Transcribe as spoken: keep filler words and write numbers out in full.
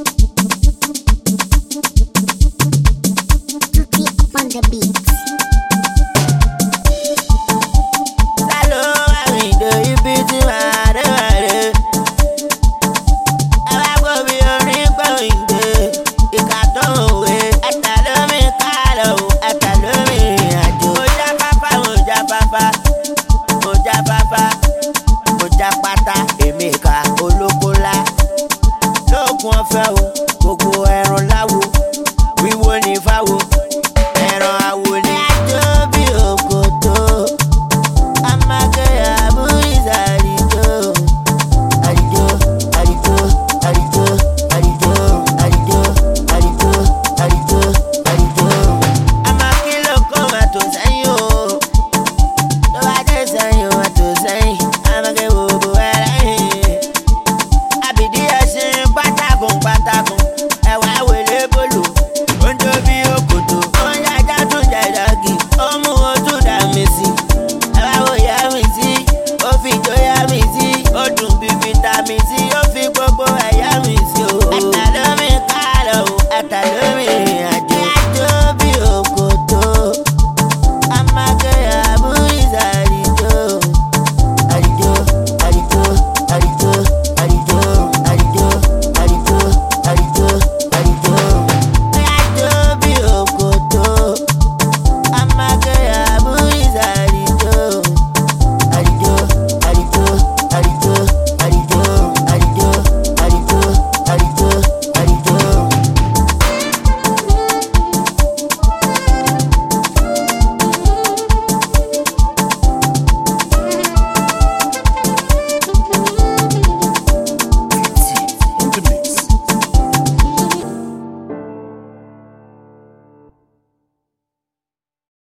On the beat. Hello, I do you busy man? I go be a ring going to you got away. I tell me, Carlo, I tell me, I do. Oja papa, oja papa, oja papa, oja pata, Emeka, Olokola. Lókun ọ̀fẹ́ o, gbogbo ẹran láwo, wíwo ní fáwo.